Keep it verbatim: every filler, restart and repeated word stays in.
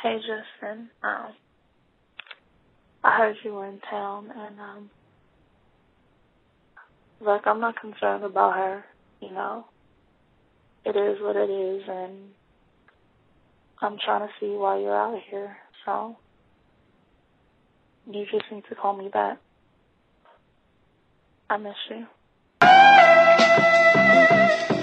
Hey, Justin. Um, I heard you were in town, and um, look, I'm not concerned about her. You know, it is what it is, and I'm trying to see why you're out here. So you just need to call me back. I miss you.